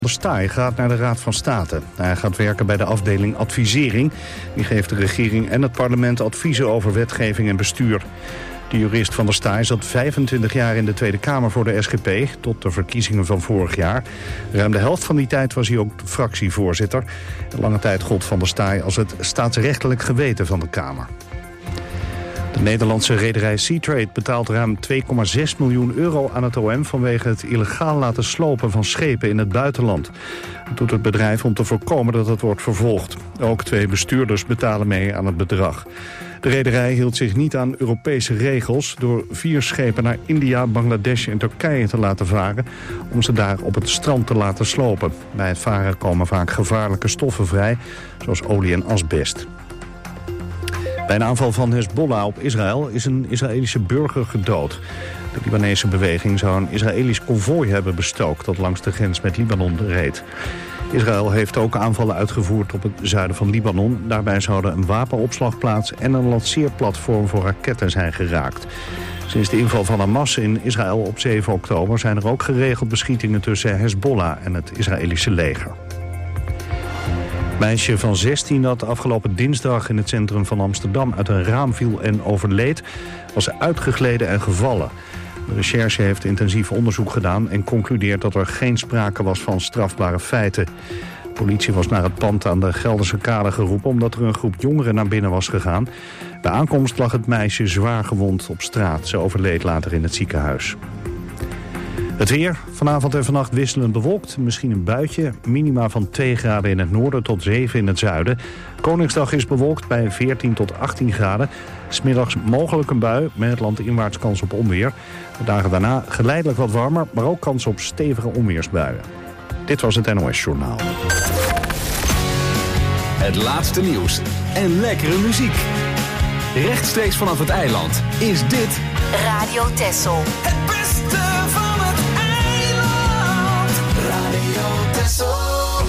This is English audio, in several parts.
De Staaij gaat naar de Raad van State. Hij gaat werken bij de afdeling advisering. Die geeft de regering en het parlement adviezen over wetgeving en bestuur. De jurist van der Staaij zat 25 jaar in de Tweede Kamer voor de SGP... tot de verkiezingen van vorig jaar. Ruim de helft van die tijd was hij ook fractievoorzitter. Lange tijd gold van der Staaij als het staatsrechtelijk geweten van de Kamer. De Nederlandse rederij Seatrade betaalt ruim 2,6 miljoen euro aan het OM... vanwege het illegaal laten slopen van schepen in het buitenland. Dat doet het bedrijf om te voorkomen dat het wordt vervolgd. Ook 2 bestuurders betalen mee aan het bedrag. De rederij hield zich niet aan Europese regels... door 4 schepen naar India, Bangladesh en Turkije te laten varen... om ze daar op het strand te laten slopen. Bij het varen komen vaak gevaarlijke stoffen vrij, zoals olie en asbest. Bij een aanval van Hezbollah op Israël is een Israëlische burger gedood. De Libanese beweging zou een Israëlisch konvooi hebben bestookt... dat langs de grens met Libanon reed. Israël heeft ook aanvallen uitgevoerd op het zuiden van Libanon. Daarbij zouden een wapenopslagplaats en een lanceerplatform voor raketten zijn geraakt. Sinds de inval van Hamas in Israël op 7 oktober... zijn er ook geregeld beschietingen tussen Hezbollah en het Israëlische leger. Meisje van 16 dat afgelopen dinsdag in het centrum van Amsterdam uit een raam viel en overleed, was uitgegleden en gevallen. De recherche heeft intensief onderzoek gedaan en concludeert dat er geen sprake was van strafbare feiten. De politie was naar het pand aan de Gelderse Kade geroepen omdat er een groep jongeren naar binnen was gegaan. Bij aankomst lag het meisje zwaar gewond op straat. Ze overleed later in het ziekenhuis. Het weer, vanavond en vannacht wisselend bewolkt, misschien een buitje. Minima van 2 graden in het noorden tot 7 in het zuiden. Koningsdag is bewolkt bij 14 tot 18 graden. 'S Middags mogelijk een bui, met landinwaarts kans op onweer. De dagen daarna geleidelijk wat warmer, maar ook kans op stevige onweersbuien. Dit was het NOS Journaal. Het laatste nieuws en lekkere muziek. Rechtstreeks vanaf het eiland is dit Radio Texel. Het beste van het eiland. Radio Texel.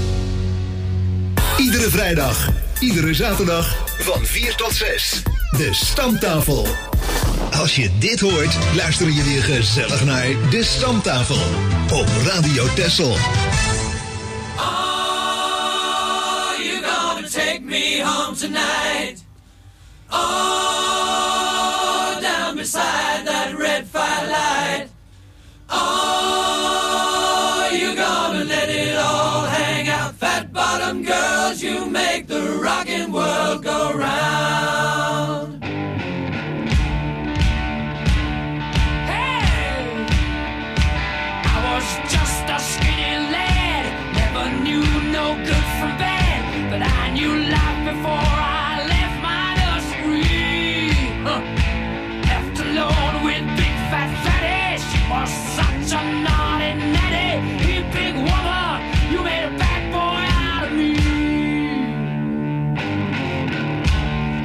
Iedere vrijdag, iedere zaterdag van 4 tot 6. De Stamtafel. Als je dit hoort, luisteren je weer gezellig naar De Stamtafel op Radio Texel. Are you gonna take me home tonight? Oh, down beside that red firelight. Oh, you gonna let it all hang out. Fat bottom girls, you make the rockin' world go round. Hey, I was just a skinny lad, never knew no good from bad, but I knew life before I left my nursery. Left alone with big fat fatty, she was such a naughty natty. You big woman, you made a bad boy out of me.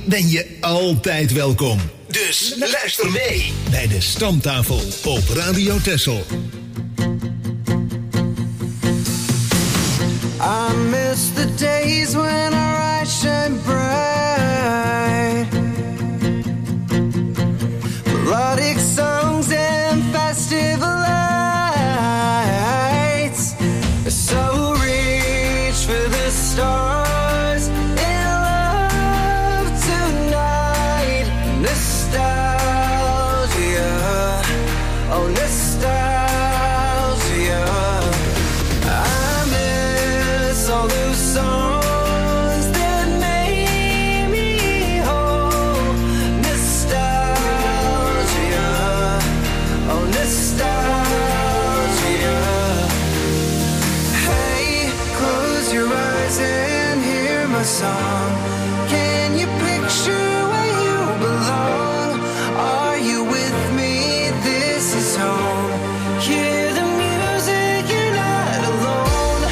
ben je altijd welkom. Dus luister mee bij de Stamtafel op Radio Texel. I miss the days when our eyes shine bright, melodic songs and festival lights. So reach for the stars in love tonight. Nostalgia, oh nostalgia. All those songs that made me whole. Nostalgia, oh nostalgia. Hey, close your eyes and hear my song. Can you picture where you belong? Are you with me? This is home. Hear the music, you're not alone.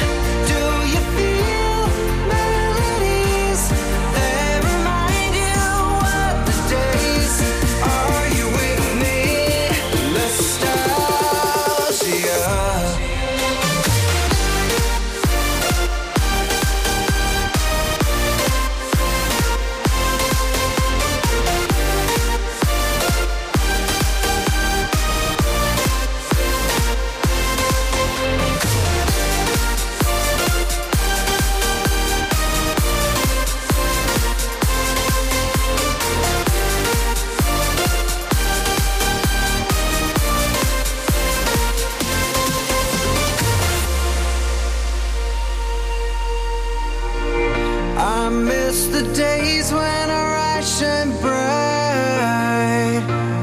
I miss the days when our eyes shine bright,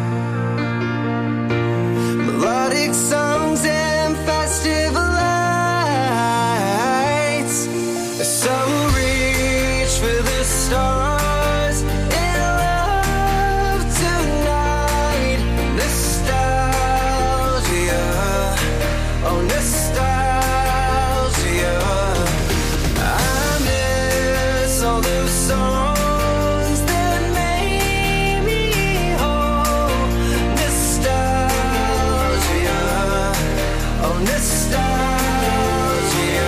melodic songs and festival lights. So reach for the stars in love tonight. Nostalgia, oh nostalgia. All those songs that made me whole. Nostalgia, oh nostalgia.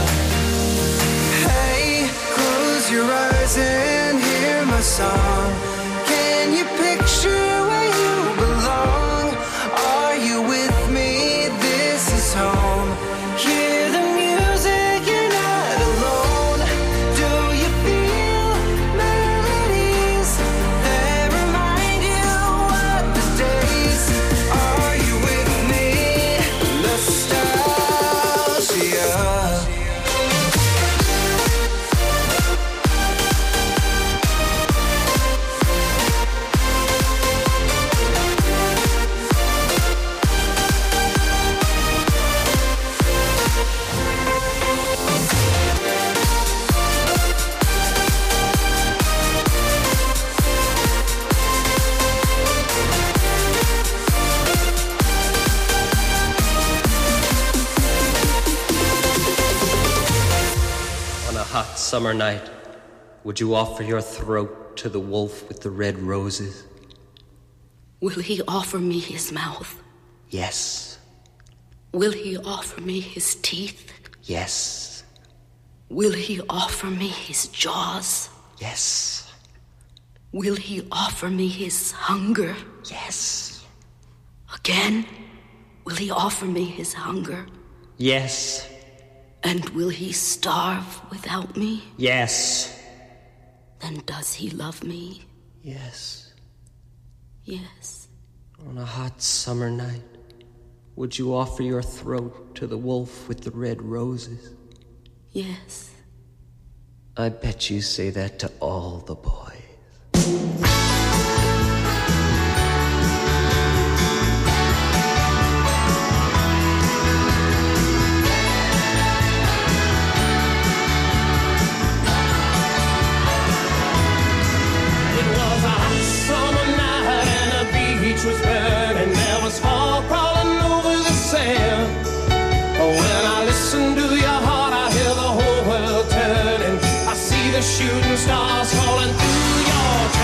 Hey, close your eyes and hear my song. Can you picture where you belong? Are you with me? This is home. Hear the music, you're not alone. Do you feel melodies that remind you of the days? Are you with me? Nostalgia. Hot summer night, would you offer your throat to the wolf with the red roses? Will he offer me his mouth? Yes. Will he offer me his teeth? Yes. Will he offer me his jaws? Yes. Will he offer me his hunger? Yes. Again, will he offer me his hunger? Yes. And will he starve without me? Yes. Then does he love me? Yes. Yes. On a hot summer night, would you offer your throat to the wolf with the red roses? Yes. I bet you say that to all the boys. Was burning, there was fog crawling over the sand. When I listen to your heart, I hear the whole world turning. I see the shooting stars falling through your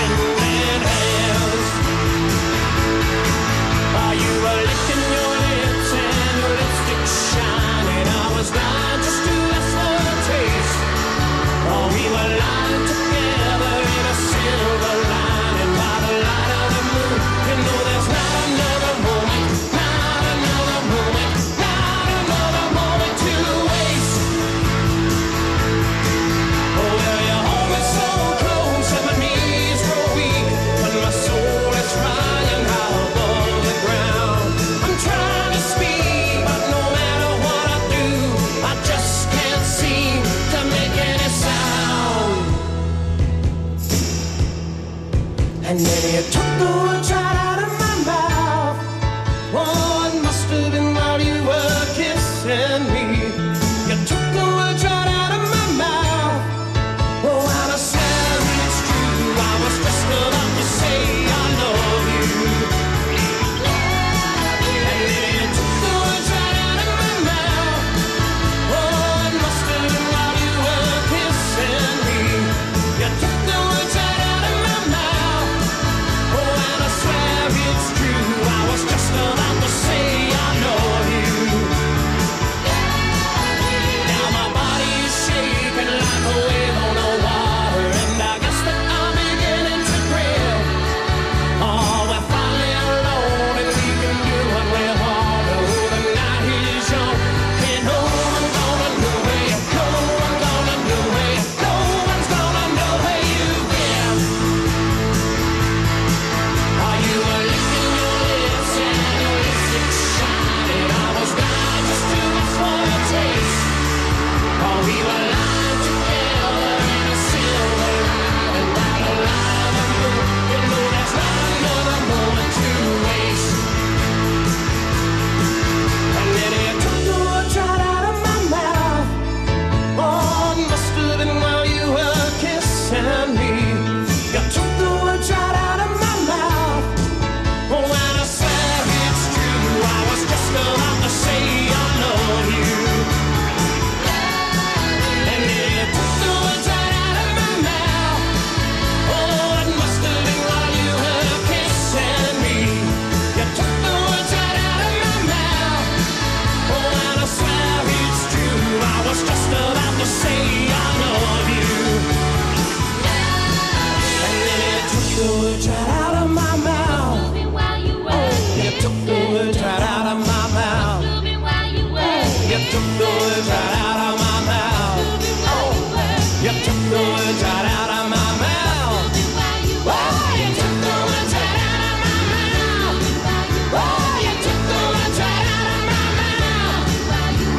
took the words right out of my mouth. Oh, you took the words right out of my mouth. Oh, you took the words right out of my mouth. Oh, you took the words right out of my mouth. Oh,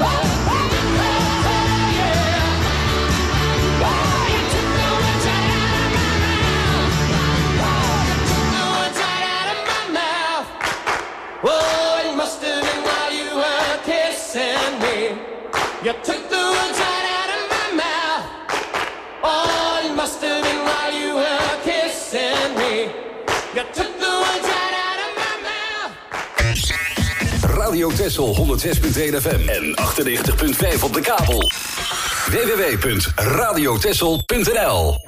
yeah. Oh, you took the words right out of my mouth. Oh, you took the words right out of my mouth. Oh, it must have been while you were kissing me. You took the words right out of my mouth. Oh, it must have been while you were kissing me. You took the words right out of my mouth. Radio Texel 106.1 FM en 98.5 op de kabel. www.radiotexel.nl.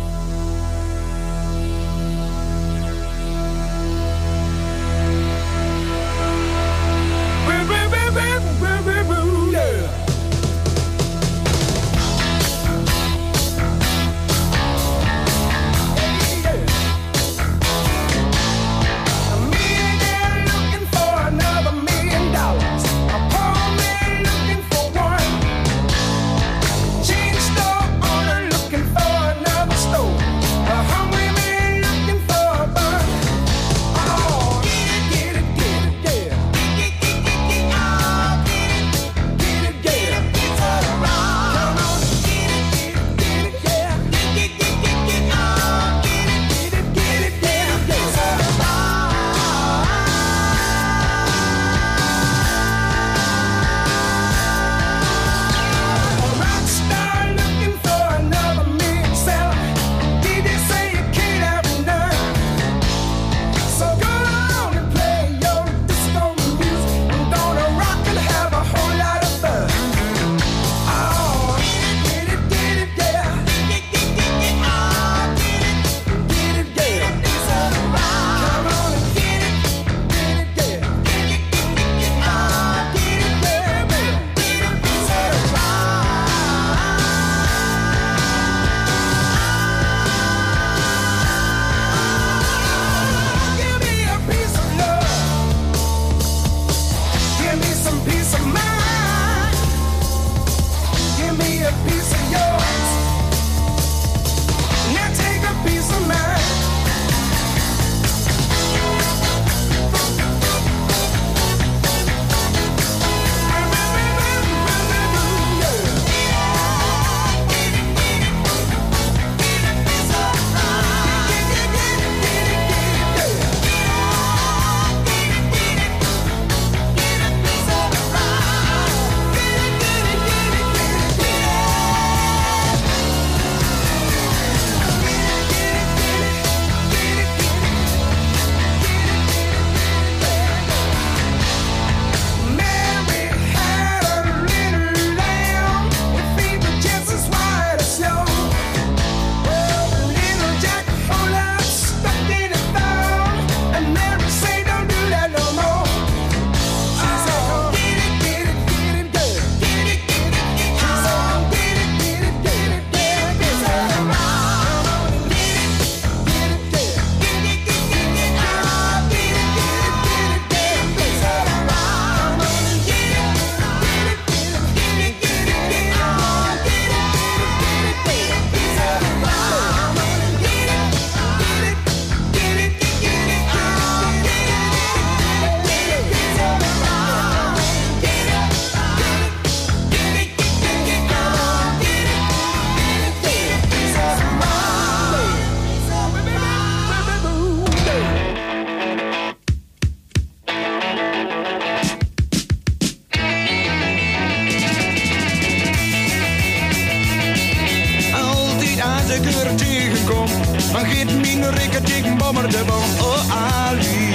Dan giet mijn rikketik bommer de bom. Oh Ali,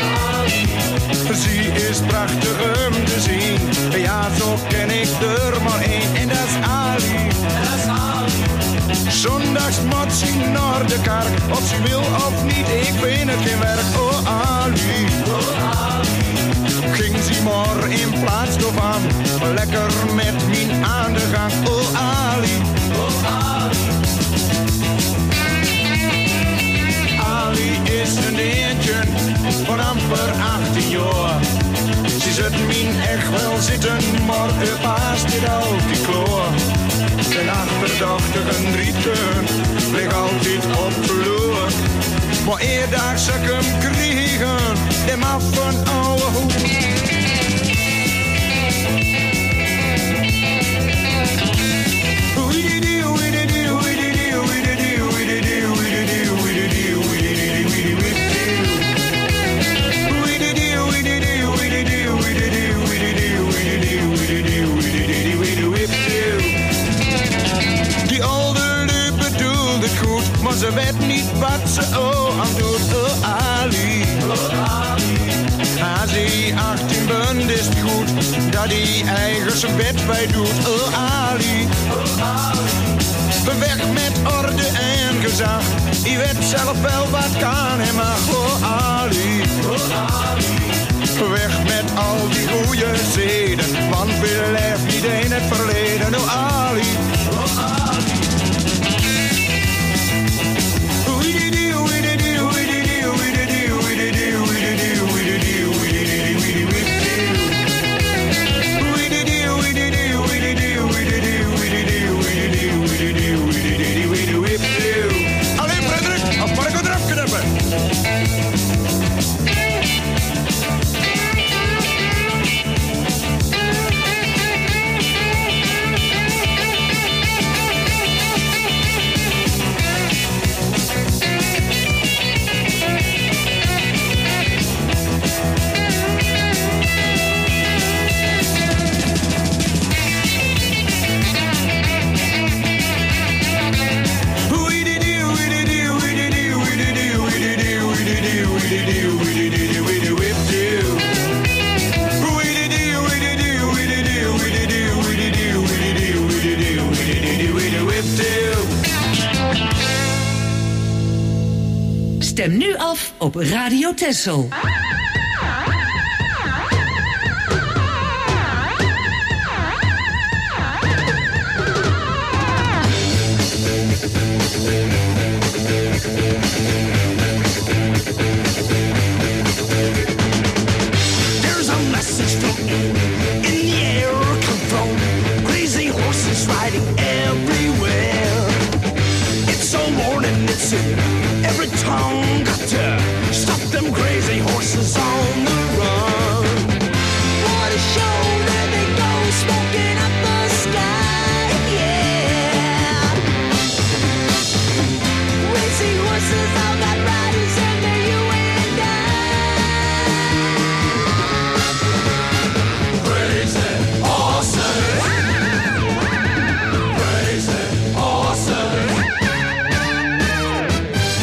ze is prachtig om te zien. Ja, zo ken ik er maar één en dat is Ali. Zondags moet ze naar de kerk, of ze wil of niet, ik vind het geen werk. Oh Ali, ging ze maar in plaats ervan, lekker met mijn aan de gang. Oh Ali, Ali is een eentje van amper 18 jaar. Ze zit mijn echt wel zitten, maar er paast dit altijd kloor. Zijn achterdochtige drieten ligt altijd op vloer. Maar eerder zou ik hem krijgen, hem af van oude hoed. Maar ze weet niet wat ze aan doet, Ali. Als hij 18 bent is het goed, dat hij eigen zijn bed bij doet, Ali. Weg met orde en gezag, je weet zelf wel wat kan en mag, Ali. Weg met al die goede zeden, want we leven niet in het verleden, Ali. Stem nu af op Radio Texel. There's a message from in the air, control. Crazy horses riding everywhere. It's so morning, it's in every tongue. Got to stop them crazy horses on the run. What a show, there they go, smoking up the sky, yeah. Crazy horses all got riders and they're you and I. Crazy horses. Crazy horses.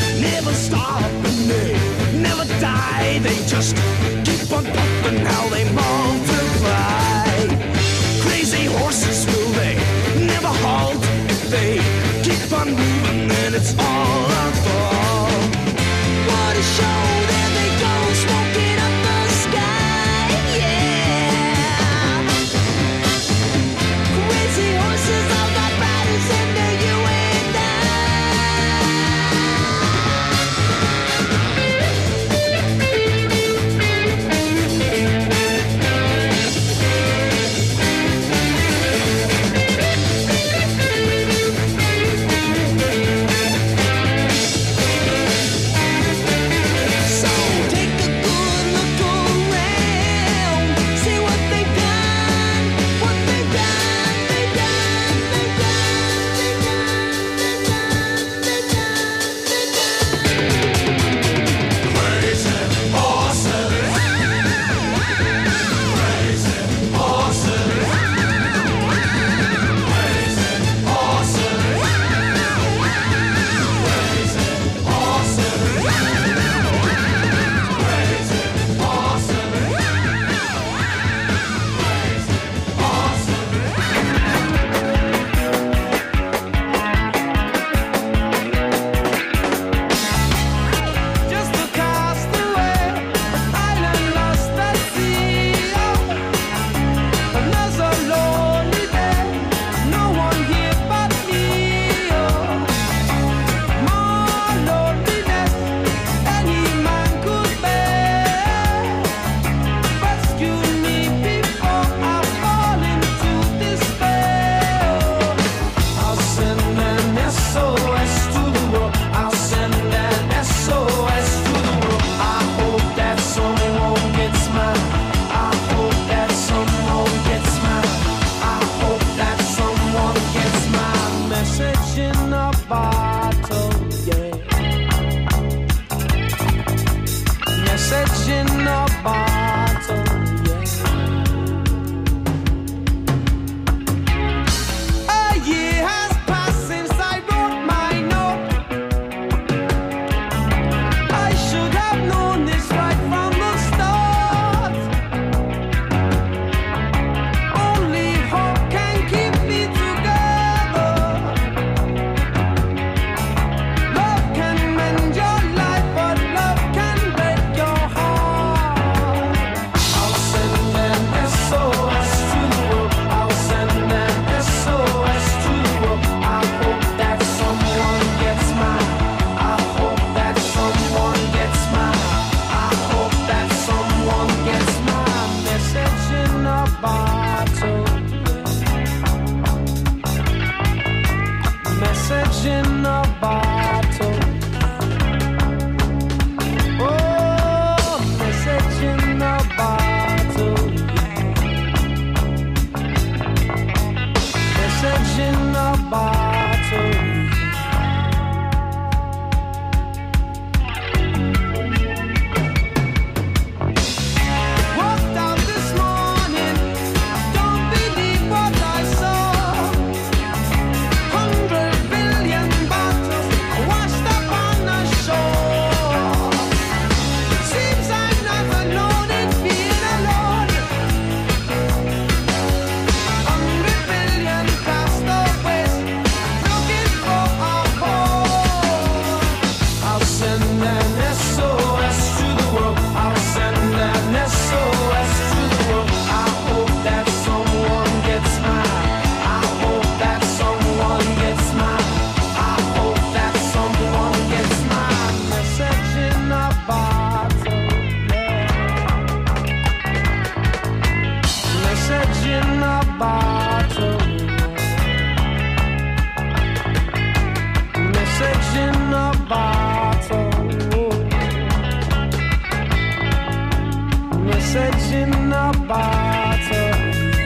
in a bottle. Message in a bottle. Message in a bottle.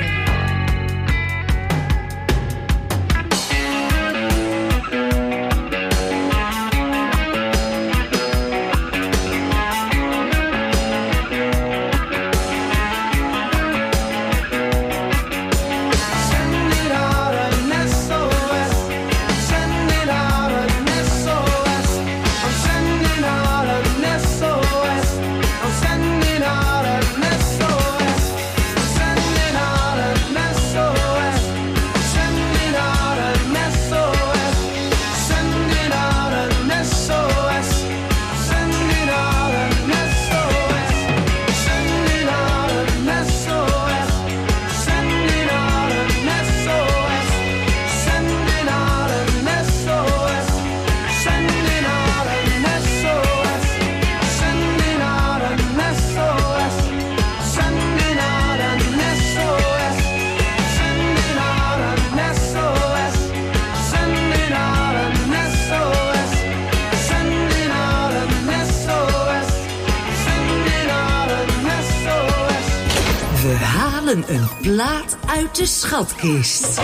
Een plaat uit de schatkist.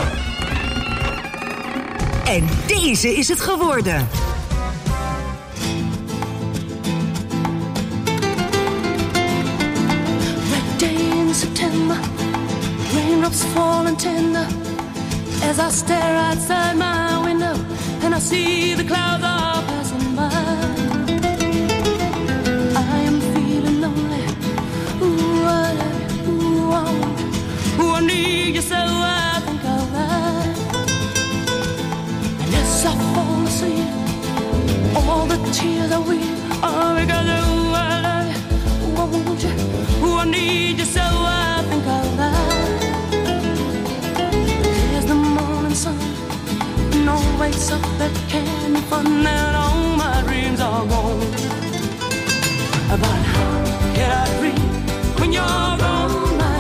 En deze is het geworden. Red day in September, raindrops falling tender, as I stare outside my window and I see the clouds are passing by. I am feeling lonely. Ooh, I need you so I think I'll ride. And as I fall asleep, all the tears I weep are because ooh, I love you, ooh, I want you, ooh, I need you so I think I'll ride. There's the morning sun, no wakes up that can be fun, and all my dreams are gone. But how can I dream when you're gone?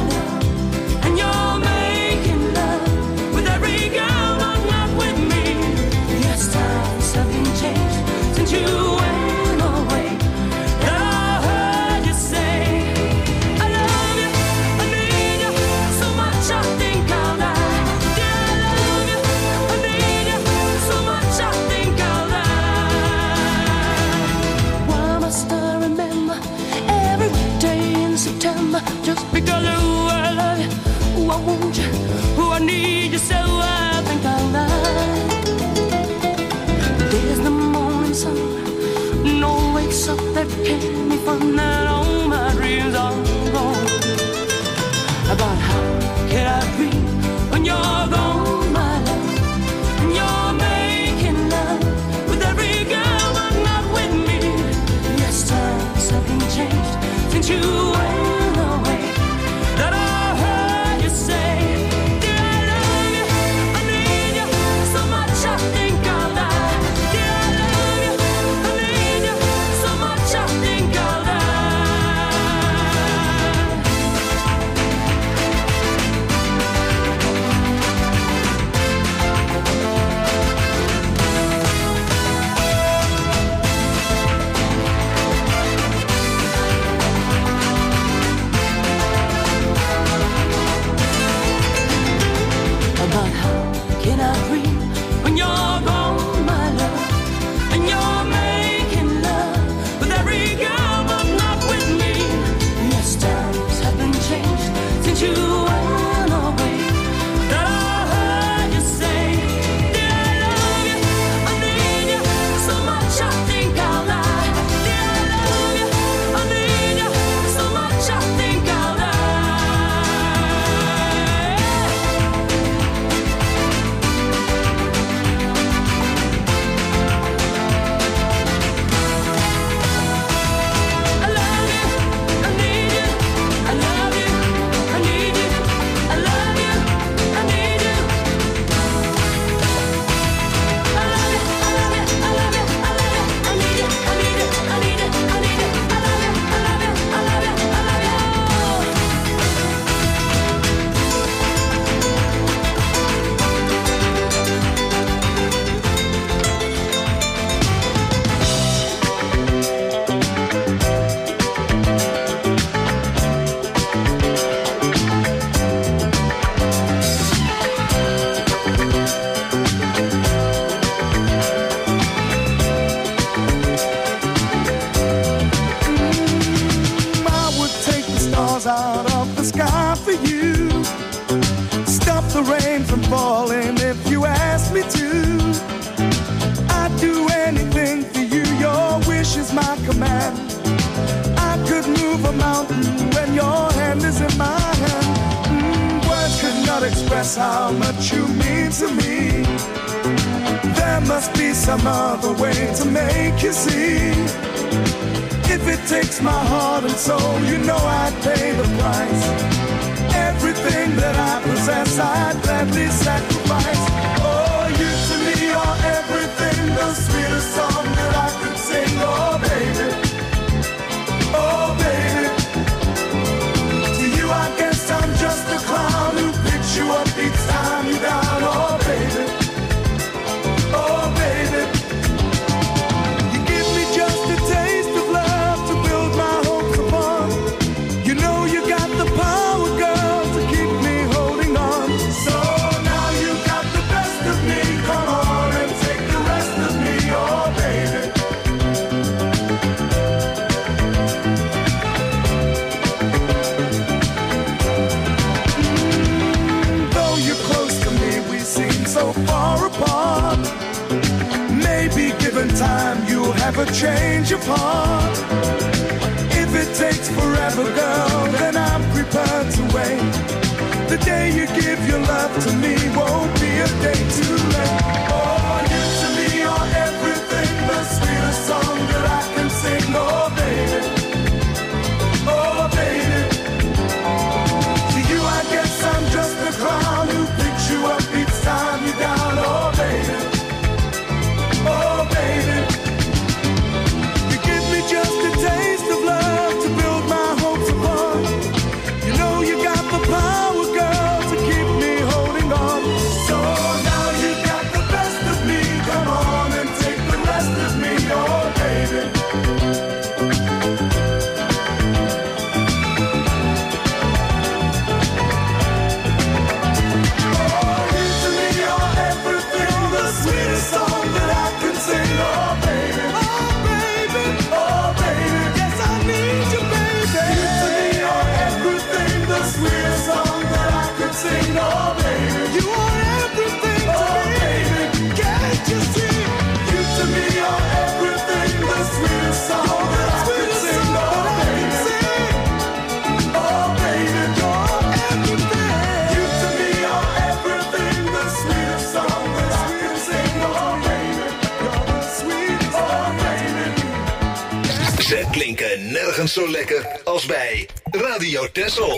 You went away, and I heard you say, I love you, I need you so much I think I'll die. Yeah, I love you, I need you so much I think I'll die. Why must I remember every day in September, just because ooh, I love you, ooh, I want you, ooh, I need you so I think I'll die. There's the morning sun, no wakes up that can be fun, and all my dreams are gone. About how can I dream when you're gone, my love, and you're making love with every girl but not with me. Yes, times have been changed since you went away, that I heard you say, dear, I love you, I need you so much I think I'll die. Dear, I love you, I need you so much I think I'll die. express how much you mean to me. There must be some other way to make you see. If it takes my heart and soul, you know I'd pay the price. Everything that I possess, I'd gladly sacrifice. Oh, you to me are everything, the sweetest song that I could sing. Oh, baby, oh, baby. To you, I guess I'm just a clown who picks you up each time you're down. Oh, baby, oh, baby. You give me just a taste of love to build my hopes upon. You know you got the power, girl, to keep me holding on. So now you got the best of me. Come on and take the rest of me, oh, baby. Though you're close to me, we seem so far apart. Maybe given time, you'll have a change of heart. If it takes forever, girl, then I'm prepared to wait. The day you give your love to me won't be a day too late. Oh, you to me are everything, the sweetest song that I can sing. Oh, baby, oh, baby. To you, I guess I'm just a clown who picks you up each time you're down. Oh, baby, oh, baby. You give me just a taste of love to build my hopes upon. You know you got the power, girl, to keep me holding on. So now you got the best of me. Come on and take the rest of me, oh, baby. Oh, you to me are everything, the sweetest song that I can sing. Oh, baby, oh, baby, oh, baby. Yes, I need you, baby. You to me are everything, the sweetest song that I could sing. Oh, baby, you are everything to me. Baby, can't you see? You to me are everything, the sweetest song that I could sing. Oh, baby, oh, baby, you're everything. You to me are everything, the sweetest song that I could sing. Oh, baby, you're the sweetest, oh, baby. Ze klinken nergens zo lekker als bij Radio Texel.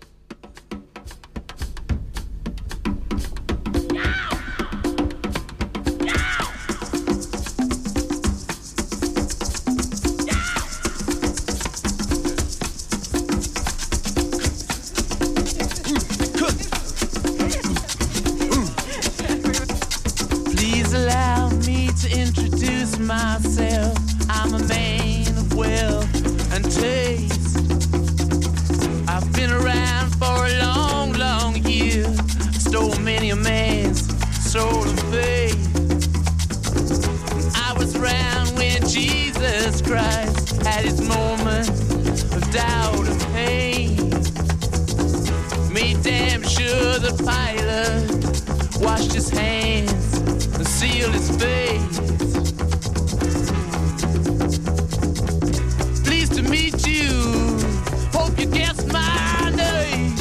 Please allow me to introduce myself. I'm a man of wealth and taste. I've been around for a long, long year. Stole many a man's soul of faith. I was around when Jesus Christ had his moment of doubt and pain. Made damn sure the pilot washed his hands and sealed his face. Pleased to meet you, hope you guessed my name.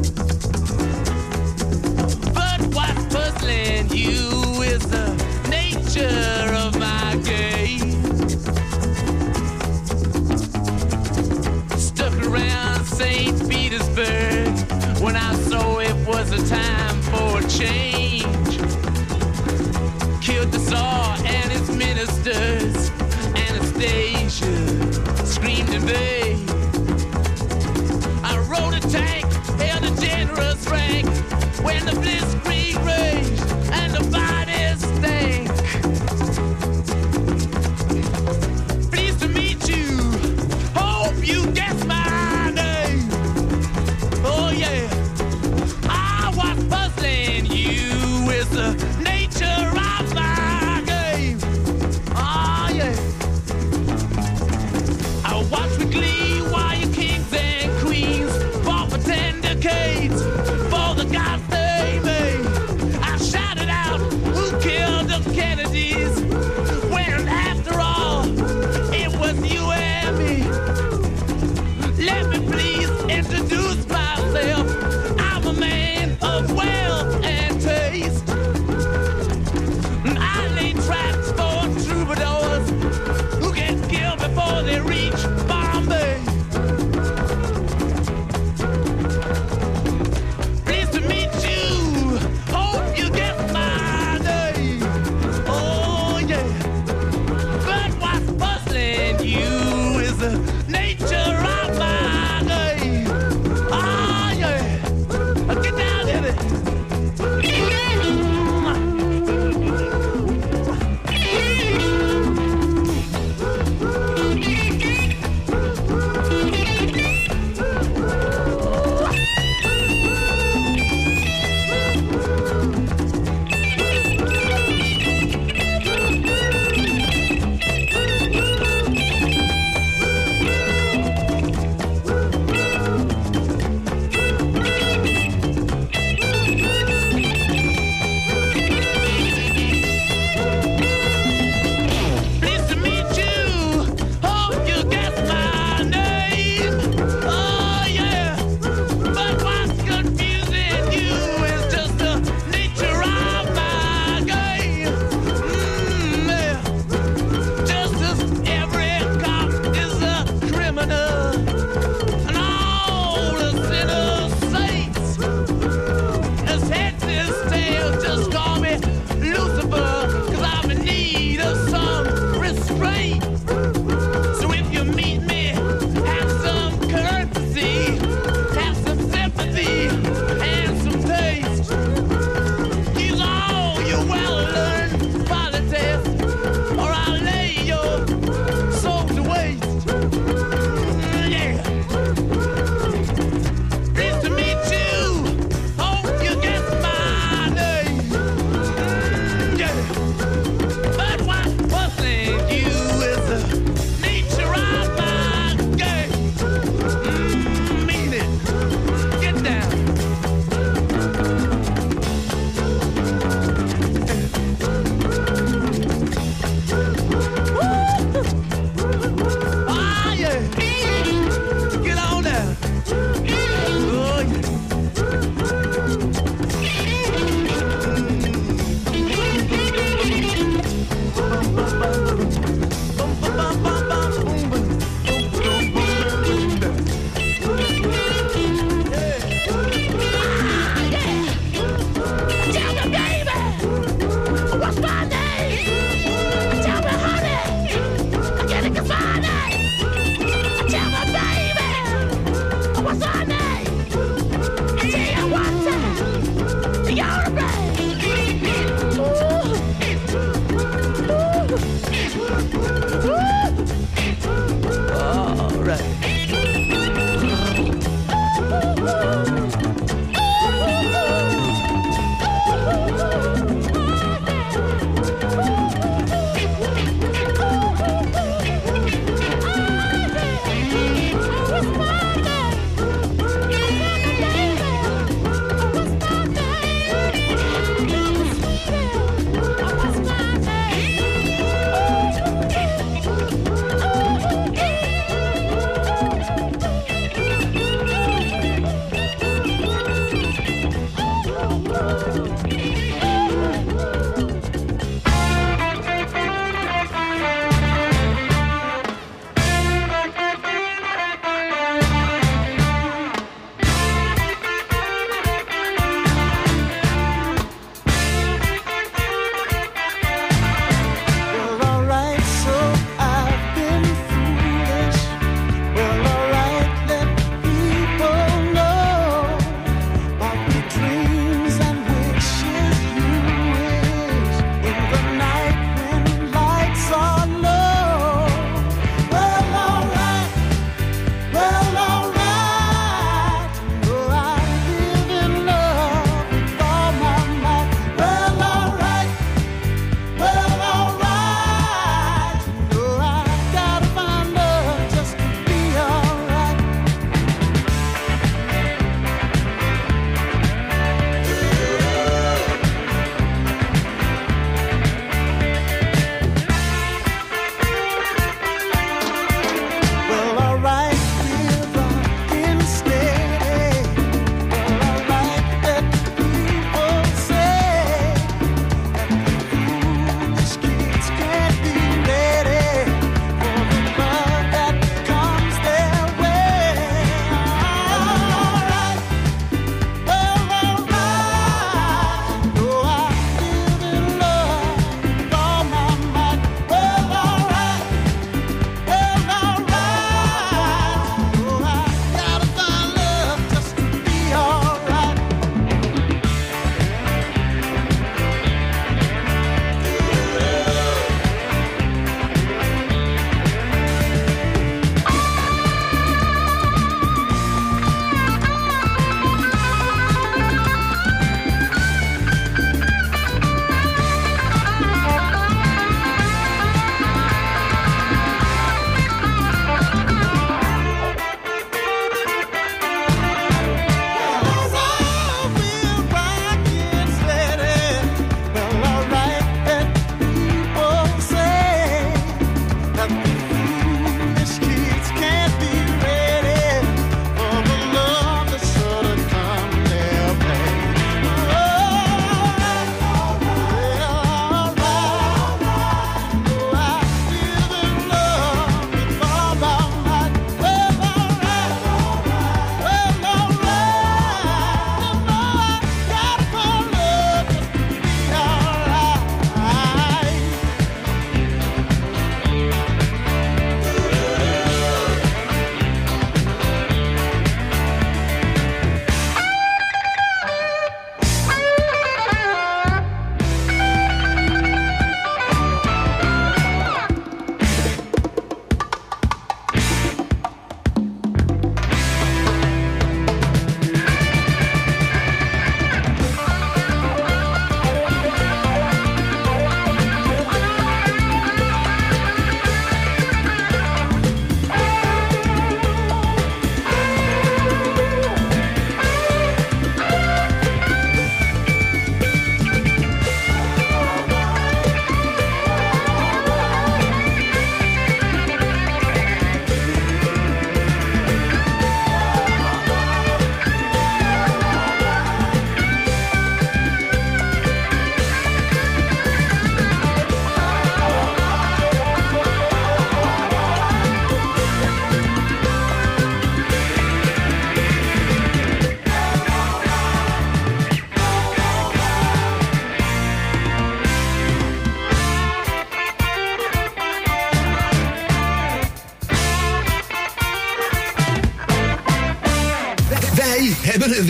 But what's puzzling you is the nature of my game. Stuck around St. Petersburg when I saw it was a time for a change. Killed the Tsar and his ministers. Anastasia screamed in vain. I rode a tank, held a generous rank when the blitzkrieg raged and the bodies stank. Pleased to meet you, hope you guessed my name. Oh yeah, I was puzzling you with the nature of my game. Oh yeah, I watched with glee while you kings and queens fought for 10 decades for the gods they made. I shouted out, who killed the Kennedys? When after all, it was you and me. Let me please introduce myself. I'm a man of wealth.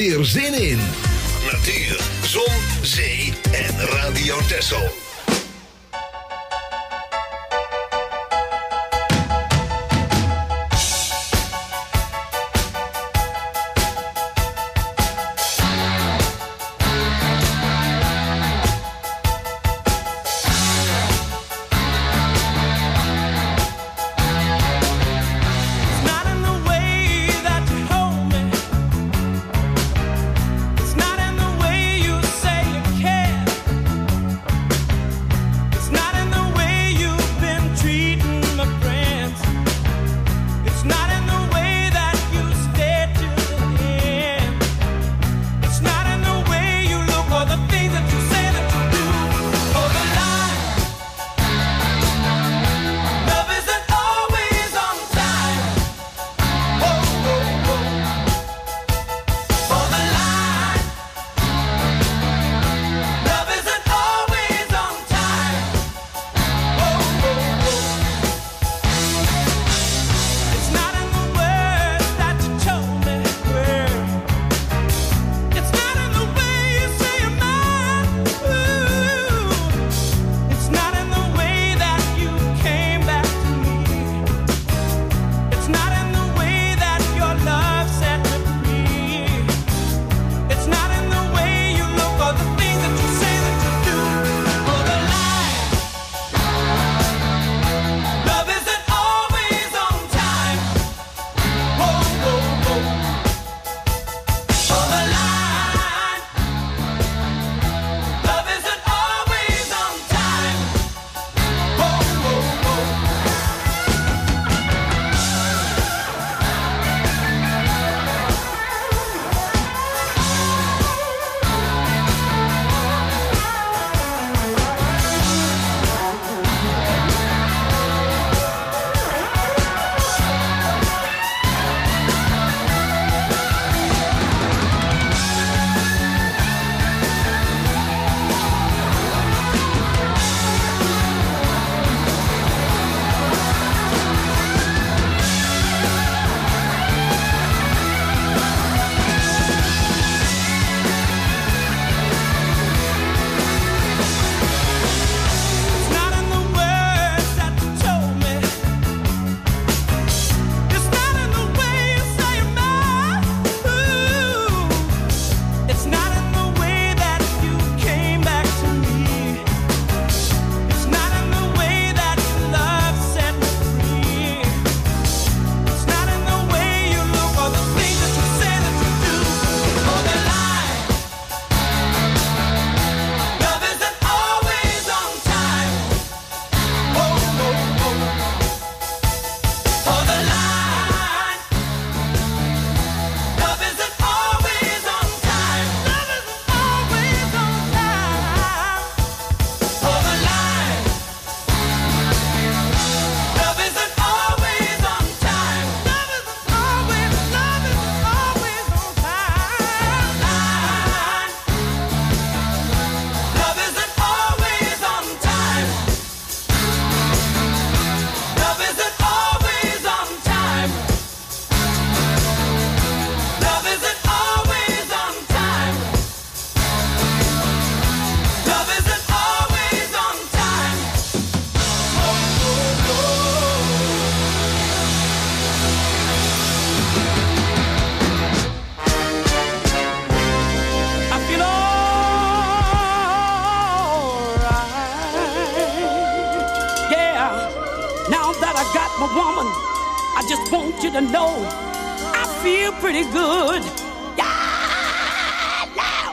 weer zin in. Natuur, zon, zee en Radio Texel. To know I feel pretty good. Yeah, now.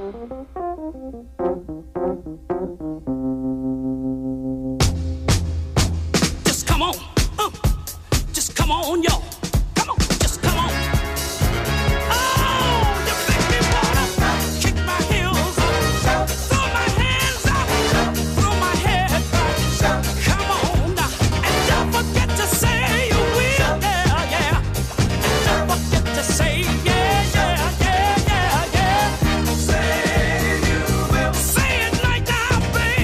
Just come on, just come on, y'all. Come on, just come on. Oh, you make me wanna kick my heels up, throw my hands up, throw my head back. Come on now, and don't forget to say you will. Say yeah, yeah, yeah, yeah, yeah. Say you will. Say it like that, baby.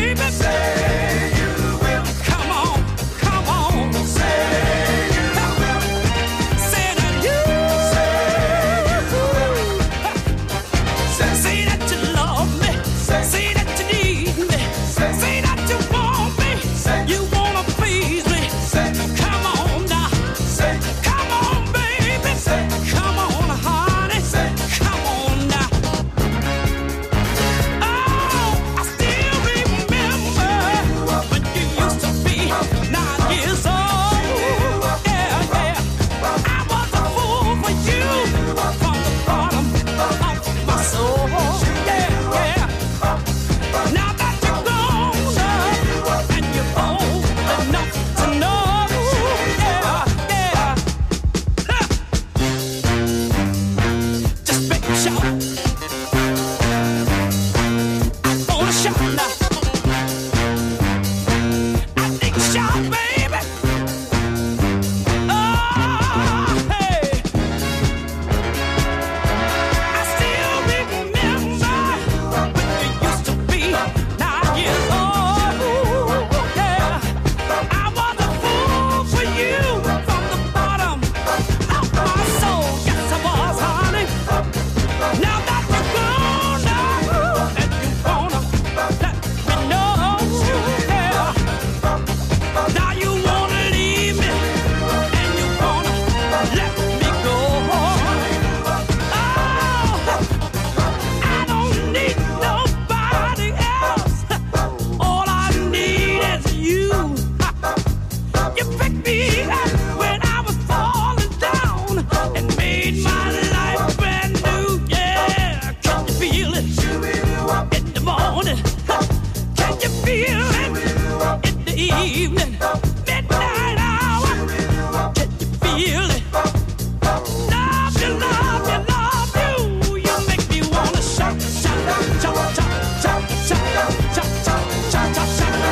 evening, midnight hour. Can you feel it? Love you, love you, love you. You make me wanna shout, shout, shout, shout, shout, shout, shout, shout, shout,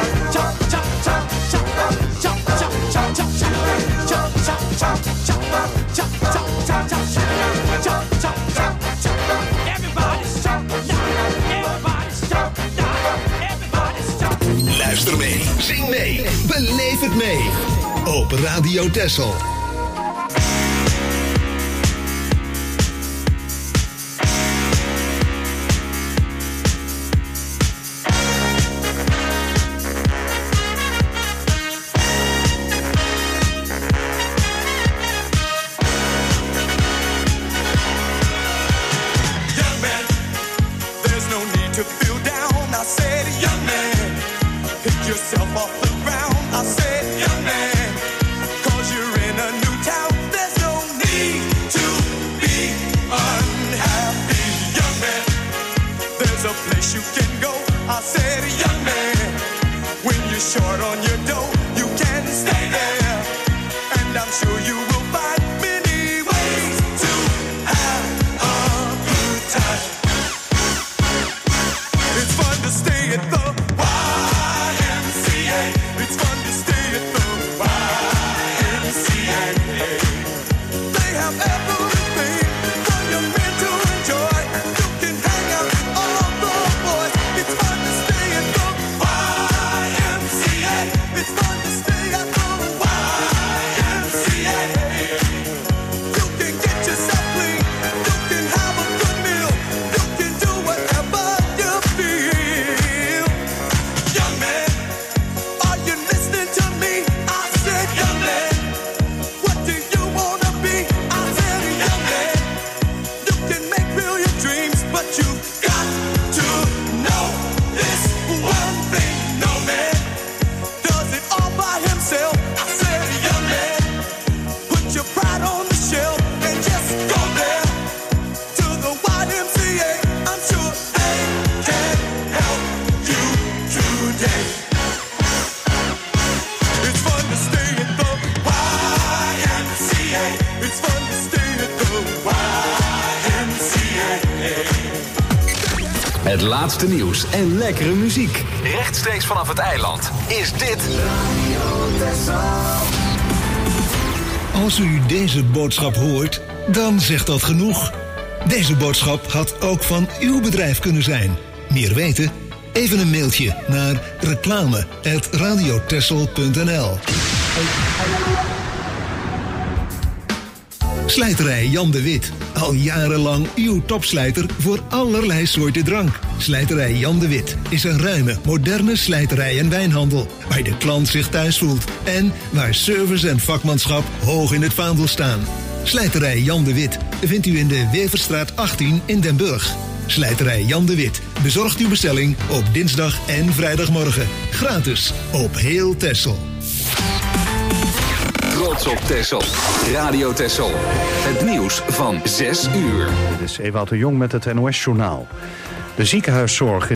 Luister mee, zing mee, beleef het mee. Op Radio Texel. Yourself off the ground, I said, young man, 'cause you're in a new town. There's no need to be unhappy, young man. There's a place you can go, I said, young man. When you're short on your dough, you can stay there, and I'm sure you will find many ways to have a good time. It's fun to stay at the it's fun to stay at the YMCA. They have everything for young men to enjoy. You can hang out with all the boys. It's fun to stay at the YMCA. It's fun to stay at the YMCA. You can get yourself clean. You can have a good meal. You can do whatever you feel. Young man, Het laatste nieuws en lekkere muziek. Rechtstreeks vanaf het eiland is dit... Als u deze boodschap hoort, dan zegt dat genoeg. Deze boodschap had ook van uw bedrijf kunnen zijn. Meer weten? Even een mailtje naar reclame@radiotexel.nl. Slijterij Jan de Wit. Al jarenlang uw topslijter voor allerlei soorten drank. Slijterij Jan de Wit is een ruime, moderne slijterij en wijnhandel, waar de klant zich thuis voelt en waar service en vakmanschap hoog in het vaandel staan. Slijterij Jan de Wit vindt u in de Weverstraat 18 in Den Burg. Slijterij Jan de Wit bezorgt uw bestelling op dinsdag en vrijdagmorgen. Gratis op heel Texel. Trots op Texel. Radio Texel. Het nieuws van 6 uur. Dit is Ewout de Jong met het NOS-journaal. De ziekenhuiszorg